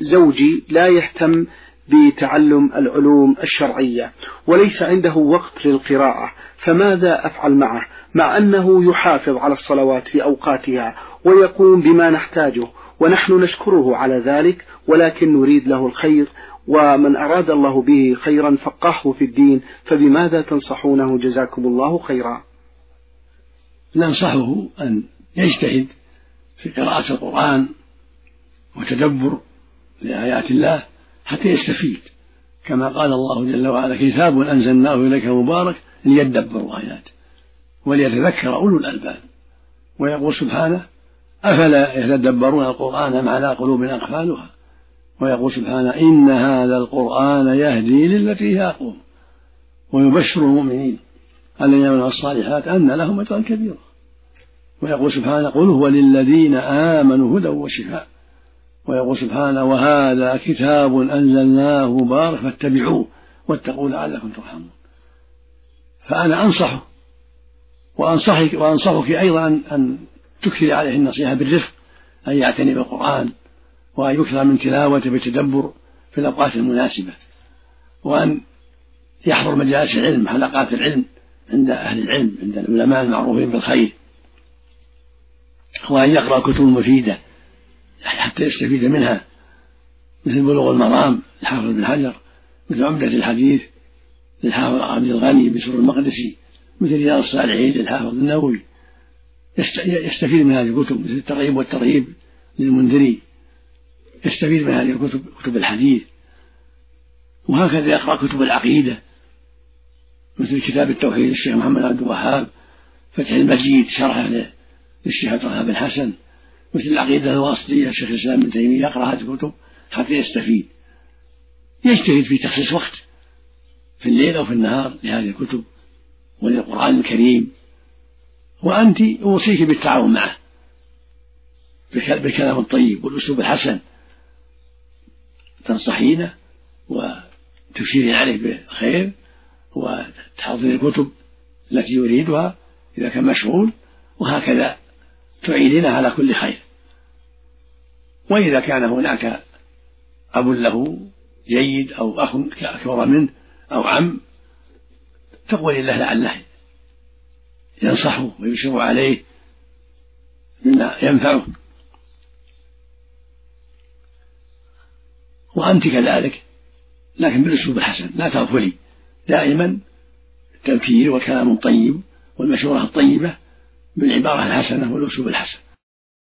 زوجي لا يهتم بتعلم العلوم الشرعية وليس عنده وقت للقراءة، فماذا أفعل معه مع أنه يحافظ على الصلوات في أوقاتها ويقوم بما نحتاجه ونحن نشكره على ذلك، ولكن نريد له الخير، ومن أراد الله به خيرا فقهه في الدين، فبماذا تنصحونه جزاكم الله خيرا؟ ننصحه أن يجتهد في قراءة القرآن وتدبر لآيات الله حتى يستفيد، كما قال الله جل وعلا: كتاب أنزلناه إليك مبارك ليدبروا آياته وليتذكر أولو الألباب. ويقول سبحانه: أفلا يتدبرون القرآن أم على قلوب أقفالها. ويقول سبحانه: إن هذا القرآن يهدي للتي هي أقوم. ويبشر المؤمنين الذين يعملون الصالحات أن لهم أجرا كبيرا. ويقول سبحانه: قل هو للذين آمنوا هدى وشفاء. ويقول سبحانه: وهذا كتاب أنزلناه مبارك فاتبعوه واتقوا لعلكم ترحمون. فأنا أنصحه وأنصحك أيضا أن تكثر عليه النصيحة بالرفق، أن يعتني بالقرآن وأن يكثر من تلاوته بالتدبر في الأوقات المناسبة، وأن يحضر مجالس العلم، حلقات العلم عند أهل العلم، عند العلماء المعروفين بالخير، وأن يقرأ كتب مفيدة حتى يستفيد منها، مثل بلوغ المرام للحافظ بن حجر، مثل عمدة الحديث للحافظ عبد الغني بن سور المقدسي، مثل رياض الصالحين للحافظ النووي. يستفيد من هذه الكتب، مثل الترغيب والترهيب للمنذري، يستفيد من هذه الكتب، كتب الحديث. وهكذا يقرأ كتب العقيدة، مثل كتاب التوحيد للشيخ محمد عبد الوهاب، فتح المجيد شرحه للشيخ عبد الوهاب الحسن، مثل العقيدة الواسطية للشيخ الإسلام ابن تيمية. يقرأ هذه الكتب حتى يستفيد. يجتهد في تخصيص وقت في الليل أو في النهار لهذه الكتب وللقرآن الكريم. وأنت أوصيك بالتعاون معه بالكلام الطيب والأسلوب الحسن، تنصحينه وتشيرين عليه بالخير وتحضرين الكتب التي يريدها إذا كان مشغول، وهكذا تعينينه على كل خير. وإذا كان هناك أب له جيد أو أخ أكبر منه أو عم، تقول الله لعله ينصحه ويشير عليه بما ينفعه. وأنت كذلك، لكن بالأسلوب الحسن، لا تغفلي، دائما التذكير والكلام الطيب والمشورة الطيبة بالعبارة الحسنة والأسلوب الحسن.